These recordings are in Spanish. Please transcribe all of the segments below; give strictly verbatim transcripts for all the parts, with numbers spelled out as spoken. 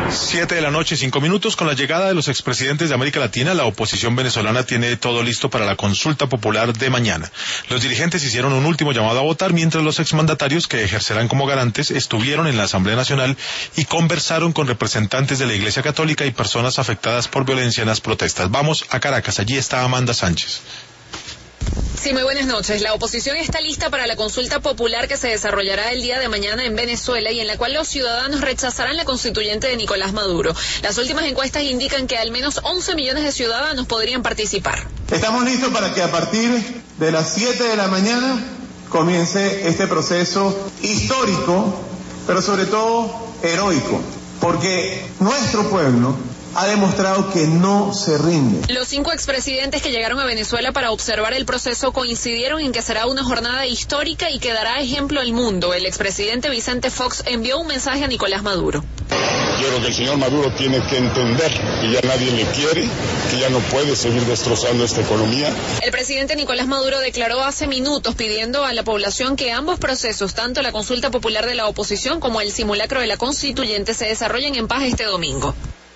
Siete de la noche, cinco minutos. Con la llegada de los expresidentes de América Latina, la oposición venezolana tiene todo listo para la consulta popular de mañana. Los dirigentes hicieron un último llamado a votar, mientras los exmandatarios, que ejercerán como garantes, estuvieron en la Asamblea Nacional y conversaron con representantes de la Iglesia Católica y personas afectadas por violencia en las protestas. Vamos a Caracas, allí está Amanda Sánchez. Sí, muy buenas noches. La oposición está lista para la consulta popular que se desarrollará el día de mañana en Venezuela y en la cual los ciudadanos rechazarán la constituyente de Nicolás Maduro. Las últimas encuestas indican que al menos once millones de ciudadanos podrían participar. Estamos listos para que a partir de las siete de la mañana comience este proceso histórico, pero sobre todo heroico, porque nuestro pueblo ha demostrado que no se rinde. Los cinco expresidentes que llegaron a Venezuela para observar el proceso coincidieron en que será una jornada histórica y que dará ejemplo al mundo. El expresidente Vicente Fox envió un mensaje a Nicolás Maduro. Yo creo que el señor Maduro tiene que entender que ya nadie le quiere, que ya no puede seguir destrozando esta economía. El presidente Nicolás Maduro declaró hace minutos pidiendo a la población que ambos procesos, tanto la consulta popular de la oposición como el simulacro de la constituyente, se desarrollen en paz este domingo.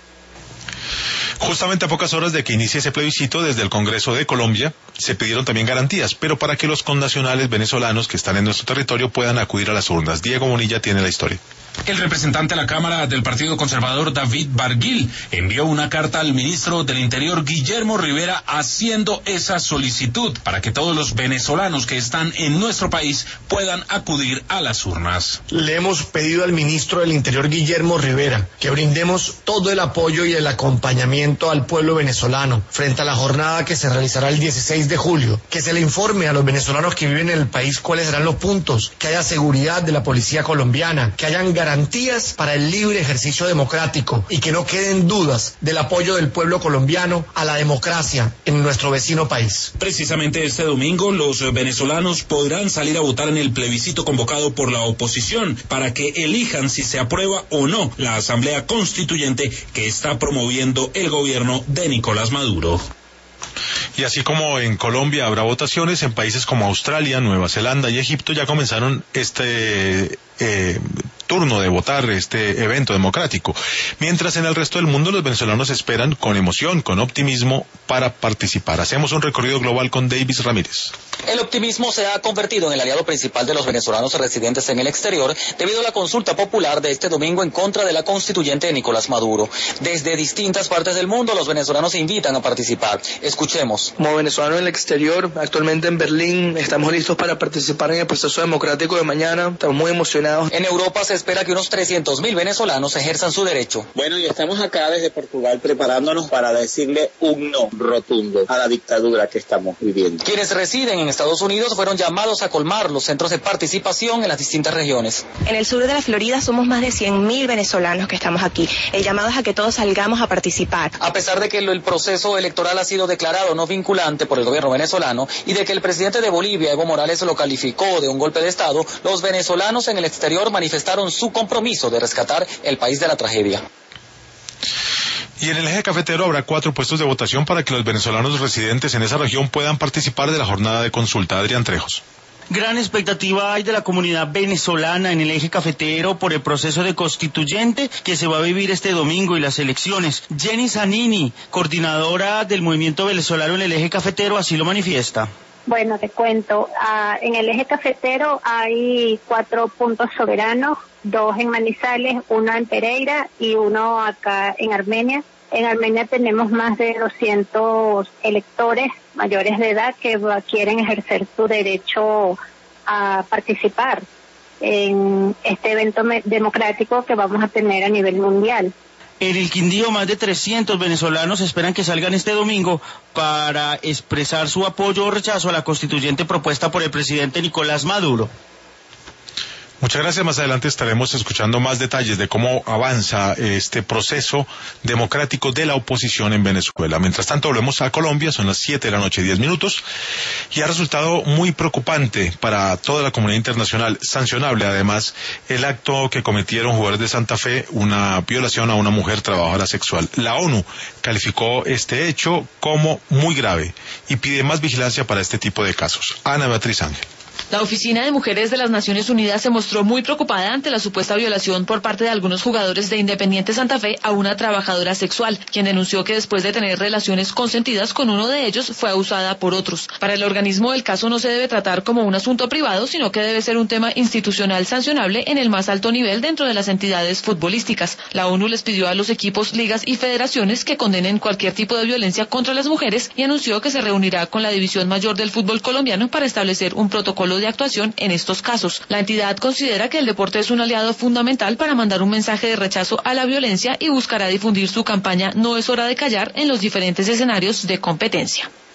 Justamente a pocas horas de que inicie ese plebiscito, desde el Congreso de Colombia se pidieron también garantías, pero para que los connacionales venezolanos que están en nuestro territorio puedan acudir a las urnas. Diego Bonilla tiene la historia. El representante a la Cámara del Partido Conservador, David Barguil, envió una carta al ministro del Interior, Guillermo Rivera, haciendo esa solicitud para que todos los venezolanos que están en nuestro país puedan acudir a las urnas. Le hemos pedido al ministro del Interior, Guillermo Rivera, que brindemos todo el apoyo y el acompañamiento al pueblo venezolano frente a la jornada que se realizará el dieciséis de julio, que se le informe a los venezolanos que viven en el país cuáles serán los puntos, que haya seguridad de la policía colombiana, que hayan garantías para el libre ejercicio democrático y que no queden dudas del apoyo del pueblo colombiano a la democracia en nuestro vecino país. Precisamente este domingo los venezolanos podrán salir a votar en el plebiscito convocado por la oposición para que elijan si se aprueba o no la Asamblea Constituyente que está promoviendo el gobierno de Nicolás Maduro. Y así como en Colombia habrá votaciones, en países como Australia, Nueva Zelanda y Egipto ya comenzaron este eh, turno de votar, este evento democrático. Mientras en el resto del mundo los venezolanos esperan con emoción, con optimismo para participar. Hacemos un recorrido global con Davis Ramírez. El optimismo se ha convertido en el aliado principal de los venezolanos residentes en el exterior debido a la consulta popular de este domingo en contra de la constituyente de Nicolás Maduro. Desde distintas partes del mundo los venezolanos se invitan a participar. Escuchemos. Como venezolanos en el exterior, actualmente en Berlín, estamos listos para participar en el proceso democrático de mañana. Estamos muy emocionados. En Europa se espera que unos trescientos mil venezolanos ejerzan su derecho. Bueno, y estamos acá desde Portugal preparándonos para decirle un no rotundo a la dictadura que estamos viviendo. Quienes residen en Estados Unidos fueron llamados a colmar los centros de participación en las distintas regiones. En el sur de la Florida somos más de cien mil venezolanos que estamos aquí. El llamado es a que todos salgamos a participar. A pesar de que el proceso electoral ha sido declarado no vinculante por el gobierno venezolano y de que el presidente de Bolivia, Evo Morales, lo calificó de un golpe de Estado, los venezolanos en el exterior manifestaron su compromiso de rescatar el país de la tragedia. Y en el eje cafetero habrá cuatro puestos de votación para que los venezolanos residentes en esa región puedan participar de la jornada de consulta. Adrián Trejos. Gran expectativa hay de la comunidad venezolana en el eje cafetero por el proceso de constituyente que se va a vivir este domingo y las elecciones. Jenny Zanini, coordinadora del movimiento venezolano en el eje cafetero, así lo manifiesta. Bueno, te cuento, uh, en el eje cafetero hay cuatro puntos soberanos, dos en Manizales, uno en Pereira y uno acá en Armenia. En Armenia tenemos más de doscientos electores mayores de edad que quieren ejercer su derecho a participar en este evento democrático que vamos a tener a nivel mundial. En el Quindío, más de trescientos venezolanos esperan que salgan este domingo para expresar su apoyo o rechazo a la constituyente propuesta por el presidente Nicolás Maduro. Muchas gracias. Más adelante estaremos escuchando más detalles de cómo avanza este proceso democrático de la oposición en Venezuela. Mientras tanto, volvemos a Colombia. Son las siete de la noche, diez minutos. Y ha resultado muy preocupante para toda la comunidad internacional, sancionable además, el acto que cometieron jugadores de Santa Fe, una violación a una mujer trabajadora sexual. La ONU calificó este hecho como muy grave y pide más vigilancia para este tipo de casos. Ana Beatriz Ángel. La Oficina de Mujeres de las Naciones Unidas se mostró muy preocupada ante la supuesta violación por parte de algunos jugadores de Independiente Santa Fe a una trabajadora sexual, quien denunció que después de tener relaciones consentidas con uno de ellos fue abusada por otros. Para el organismo, el caso no se debe tratar como un asunto privado, sino que debe ser un tema institucional sancionable en el más alto nivel dentro de las entidades futbolísticas. La ONU les pidió a los equipos, ligas y federaciones que condenen cualquier tipo de violencia contra las mujeres y anunció que se reunirá con la División Mayor del Fútbol Colombiano para establecer un protocolo de actuación en estos casos. La entidad considera que el deporte es un aliado fundamental para mandar un mensaje de rechazo a la violencia y buscará difundir su campaña No es hora de callar en los diferentes escenarios de competencia.